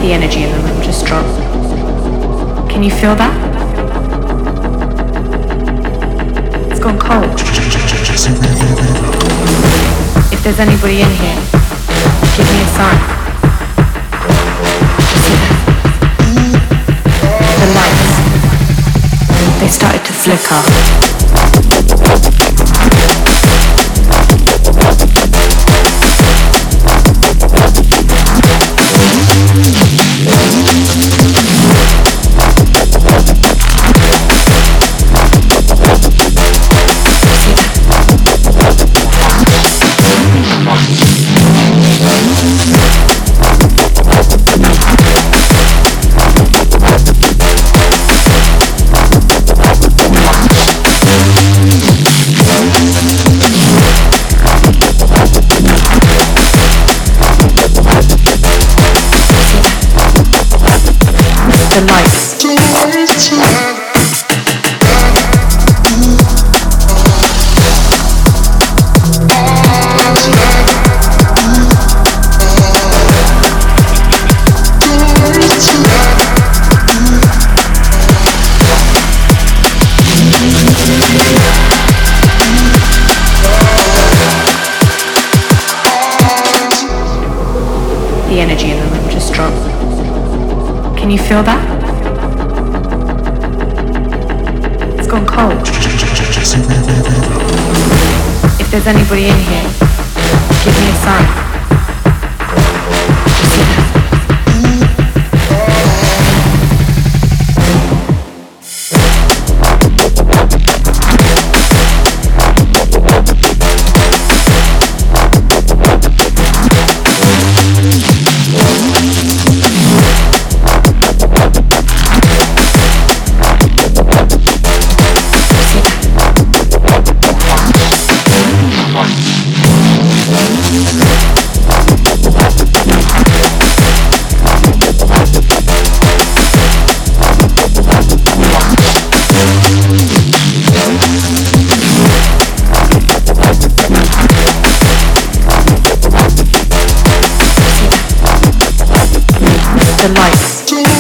The energy in the room just dropped. Can you feel that? It's gone cold. If there's anybody in here, give me a sign. You see that? The lights, they started to flicker. The lights. The energy in the room just dropped. Can you feel that? It's gone cold. If there's anybody in here, give me a sign. You see that? The lights.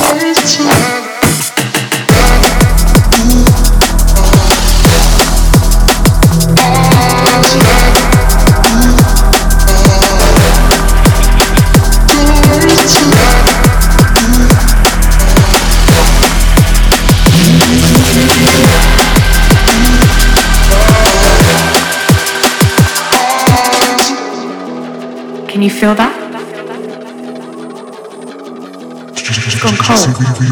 Can you feel that? It's gone cold.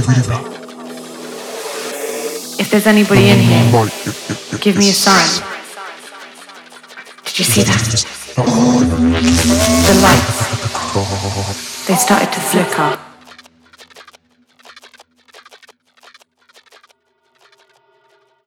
If there's anybody in here, give me a sign. Did you see that? The lights, they started to flicker.